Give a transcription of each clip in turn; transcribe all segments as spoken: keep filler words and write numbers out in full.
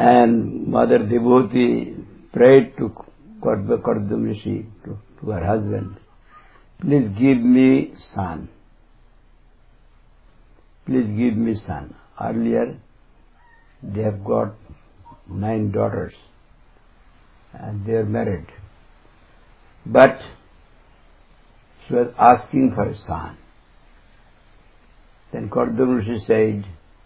And Mother Devotee prayed to Kardama Rishi, to, to her husband, please give me son. Please give me son. Earlier, they have got nine daughters and they are married. But she was asking for a son. Then Kardama Rishi said,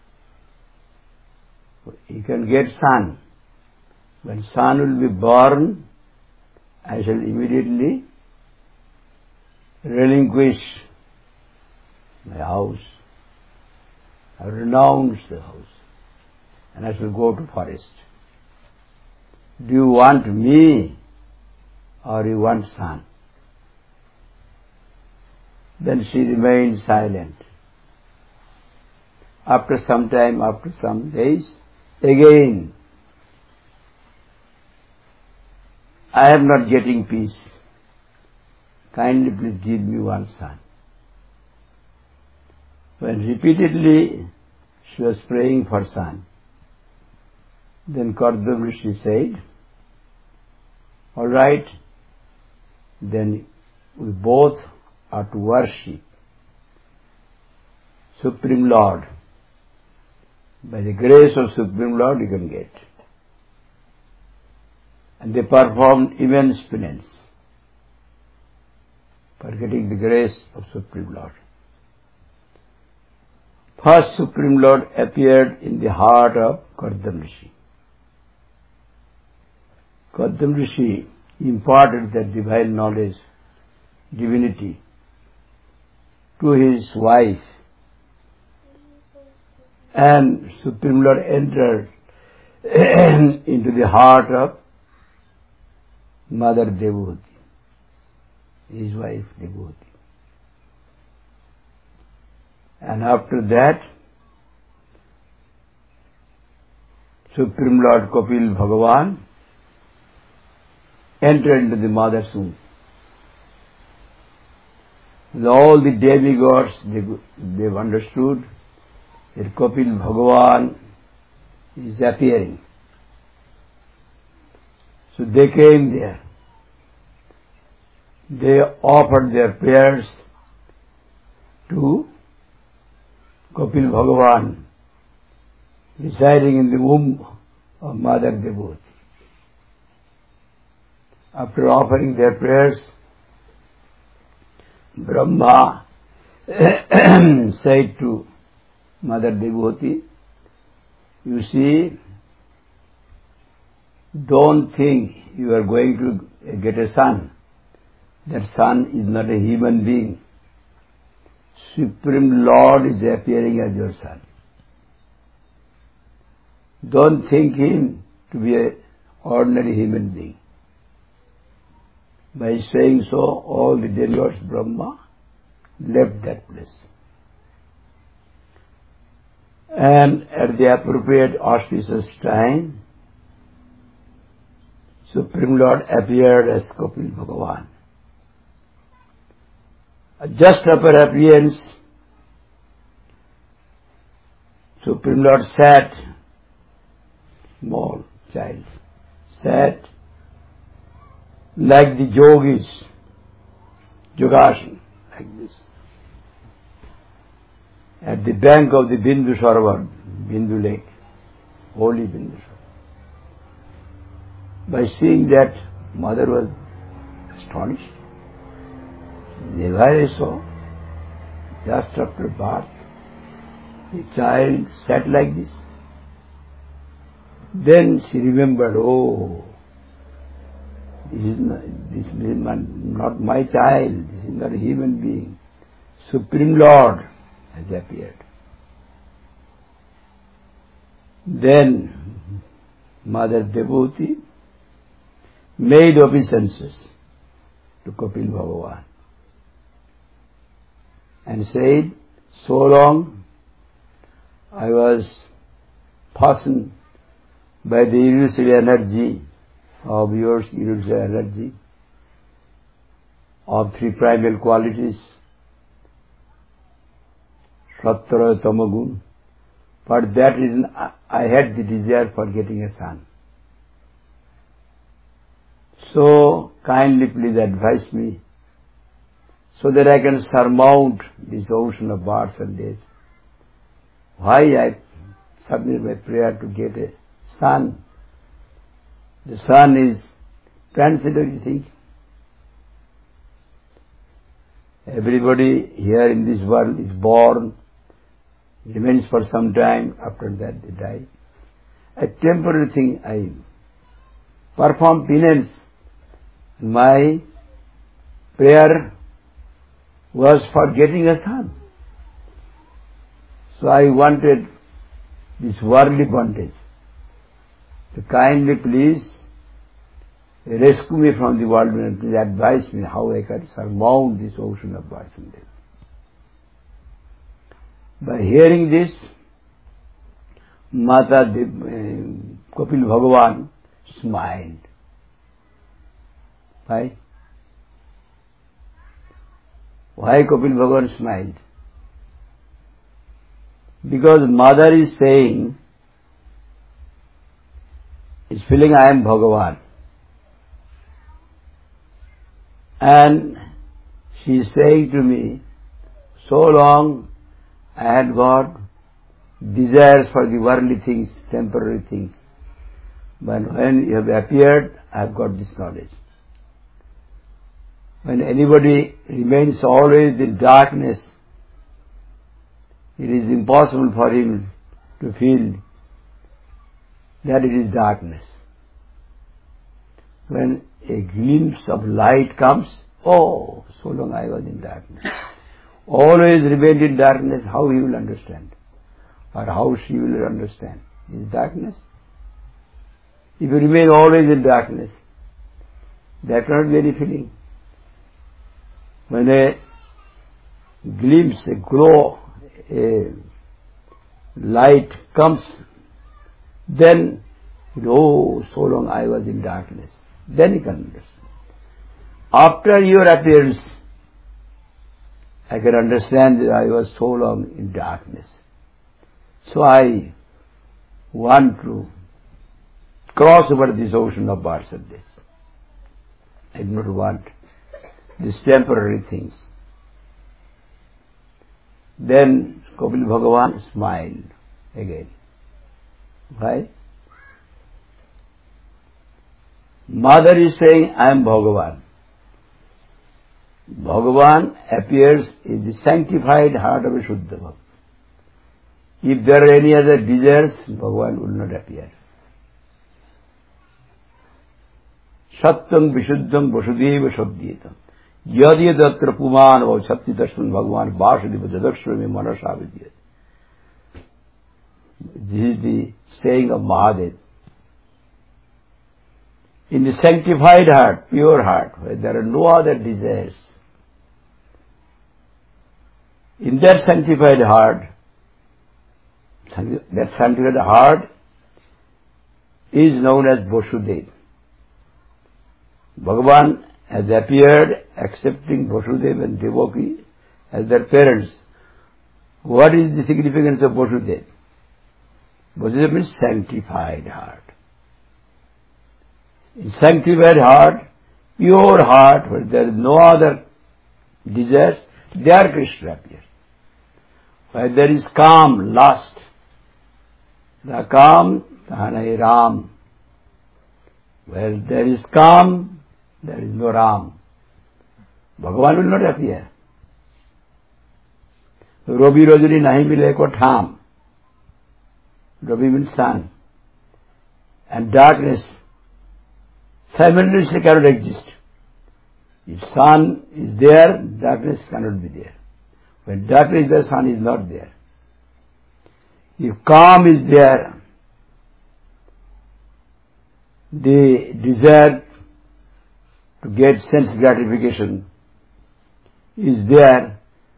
you can get son. When son will be born, I shall immediately relinquish my house. I will renounce the house and I shall go to forest. Do you want me or you want son? Then she remained silent. After some time, after some days, again, I am not getting peace. Kindly please give me one son. When repeatedly she was praying for son, then Kardama Rishi said, all right, then we both are to worship Supreme Lord. By the grace of Supreme Lord you can get. And they performed immense penance for getting the grace of Supreme Lord. First Supreme Lord appeared in the heart of Kardama Rishi. Kardama Rishi imparted that divine knowledge, divinity, to his wife, and Supreme Lord entered into the heart of Mother Devotee, his wife Devotee. And after that, Supreme Lord Kapil Bhagavan entered into the mother's womb. With all the demigods, they, they've understood that Kapil Bhagavan is appearing. So they came there. They offered their prayers to Kapil Bhagavan, residing in the womb of Mother Devotee. After offering their prayers, Brahma said to Mother Devotee, you see, don't think you are going to get a son. That son is not a human being. Supreme Lord is appearing as your son. Don't think him to be an ordinary human being. By saying so, all the demigods Brahma left that place. And at the appropriate auspicious time, Supreme Lord appeared as Kapil Bhagavan. Just after appearance, Supreme Lord sat, small child, sat like the yogis, yogasana, like this, at the bank of the Bindu Sarovar, Bindu Lake, holy Bindu Sarovar. By seeing that, mother was astonished. Never I saw, just after birth, the child sat like this. Then she remembered, oh, this is not, this is not my child, this is not a human being. Supreme Lord has appeared. Then Mother Devotee made obeisances to Kapil Bhagavan and said, so long I was fastened by the illusory energy of yours, illusory energy of three primal qualities, Sattva, Tamagun, For that reason, I had the desire for getting a son. So, kindly please advise me, so that I can surmount this ocean of births and deaths. Why I submit my prayer to get a son? The son is transitory thing. Everybody here in this world is born, remains for some time, after that they die. A temporary thing. I perform penance. My prayer was for getting a son. So I wanted this worldly bondage. So kindly please rescue me from the world and please advise me how I can surmount this ocean of birth and death. By hearing this, Mata Dev, uh, Kapil Bhagavan smiled. Why? Why Kapil Bhagavan smiled? Because mother is saying, is feeling I am Bhagavan. And she is saying to me, so long I had got desires for the worldly things, temporary things. But when you have appeared, I have got this knowledge. When anybody remains always in darkness, it is impossible for him to feel that it is darkness. When a glimpse of light comes, oh, so long I was in darkness. Always remained in darkness, how he will understand? Or how she will understand? Is darkness? If you remain always in darkness, there cannot be any feeling. When a glimpse, a glow, a light comes, then, oh, so long I was in darkness. Then you can understand. After your appearance, I can understand that I was so long in darkness. So I want to cross over this ocean of births and deaths. I do not want these temporary things. Then Kapil Bhagavan smiled again. Why? Mother is saying, I am Bhagavan. Bhagavan appears in the sanctified heart of a Shuddha Bhakta. If there are any other desires, Bhagavan will not appear. Satyam Vishuddham Vasudeva Shabdyetam. Yadi Datra Puman Vav Shakti Tashman Bhagavan Vasudeva Dadakshvami Manasa Vidyat. This is the saying of Mahadev. In the sanctified heart, pure heart, where there are no other desires, in that sanctified heart, that sanctified heart is known as Vasudeva. Bhagavan has appeared accepting Vasudeva and Devaki as their parents. What is the significance of Vasudeva? Vasudeva means sanctified heart. In sanctified heart, pure heart, where there is no other desires, there Krishna appears. Where there is calm, lust, the calm, Tahanai Ram. Where there is calm, there is no Ram. Bhagavan will not appear. Robi Rajani nahi mile ko tham. Robi means sun. And darkness simultaneously cannot exist. If sun is there, darkness cannot be there. When darkness is there, sun is not there. If calm is there, the desire to get sense gratification is there,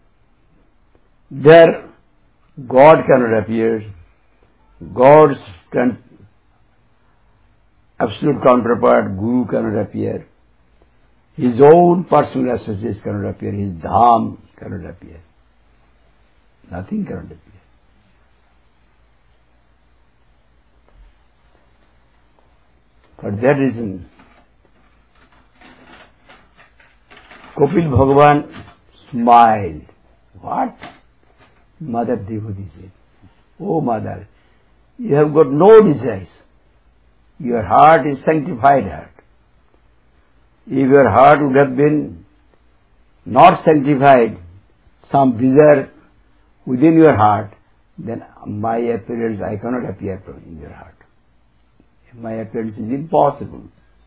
there God cannot appear. God's absolute counterpart, Guru, cannot appear. His own personal associates cannot appear. His dham cannot appear. Nothing cannot appear. For that reason, Kapil Bhagavan smiled. What? Mother Devaki said, "Oh Mother, you have got no desires. Your heart is sanctified heart. If your heart would have been not sanctified, some desire within your heart, then my appearance, I cannot appear in your heart. My appearance is impossible.